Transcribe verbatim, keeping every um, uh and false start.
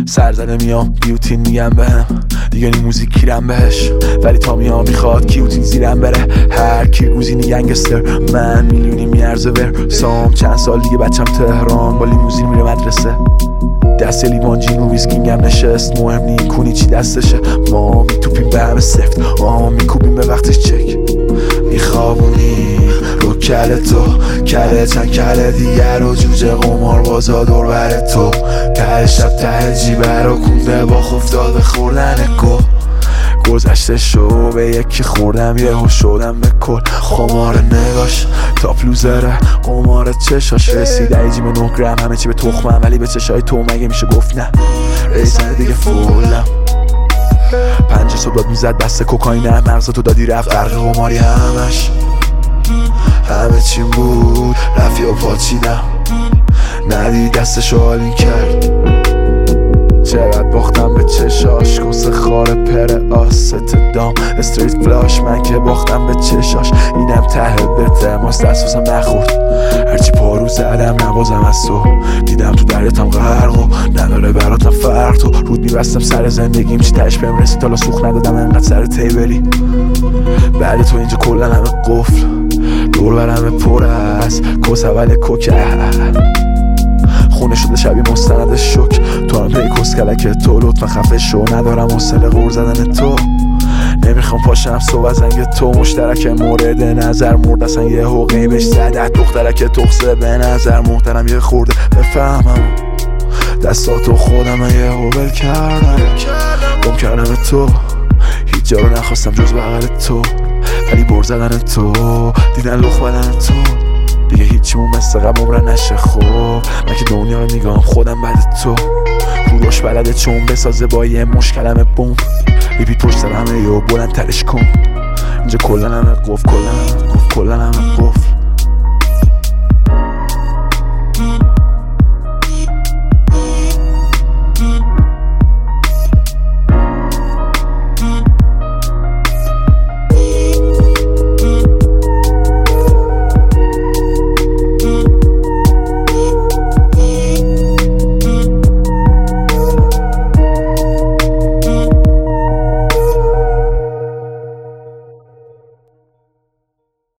سر زده میام بیوتین میگم بهم دیگه نی موزیک کیرم بهش، ولی تا میام میخواد کیوتین زیرم بره. هر کی گوزینی گنگستر، من میلیونی میارزه ور سام. چند سال دیگه بچم تهران با لیموزین میره مدرسه. دست لیوان جین و ویسکینگم نشست، مهم نی کنی چی دستشه. ما میتوپیم به همه سفت، ما میکوبیم به وقتش چک. میخوابونی رو کل تو، کله چند کله دیگر و جوجه قمار بازا دور بر تو. ته شب ته جیبه رو کونده با خفتاد خوردن گو. گذشته شو به یکی خوردم یهو شدم به کل. خمار نگاش تاپ لوزره، قمار چشاش رسیده ای جیم نه گرم. همه چی به تخمم ولی به چشای تو مگه میشه گفت نه. رئیسن دیگه فولم، پنجه صبح داد میزد بست کوکاینم. مغزتو دادی رفت غرق قماری همش. همه چیم بود رفی و پاچیدم، ندی دستشو حالین کرد. چقدر باختم به چشاش، کس خار پر آست دام استریت فلاش. من که باختم به چشاش، اینم ته بته ماست اساسم نخورد. هرچی پارو زدم نوازم از تو، دیدم تو دریاتم غرق و نداره براتم فرق. تو رود میبستم سر زندگیم چی تش بهم رسید، حالا سوخ ندادم انقدر سر تیبلی. بعد تو اینجا کلن همه قفل، دور برمه پر است کس اول کوکه. خونه شده شبیه مستند شک، تو هم پی کس کلک تو. لطفا خفه شو ندارم حوصله غور زدن تو. نمیخوام پاشم صبح از زنگ تو. مشترک مورد نظر مرد اصلا یه حقی بهش زده. دخترک تخصه به نظر محترم یه خورده بفهمم. دستاتو خودم یه هوبل کردم، گم کردم تو. هیچ جا رو نخواستم جز بغل تو، ولی بر زدن تو دیدن لخ بدن تو. دیگه هیچیمون مثل قبل عمرن نشه خوب. من که دنیا رو میگم خودم بعد تو. کوروش بلده چون بسازه با یه مشکلم بوم. بیبی پشت سر همه یا بلند ترش کن. اینجا کلن همه قف، کلن همه قف، کلن همه قف.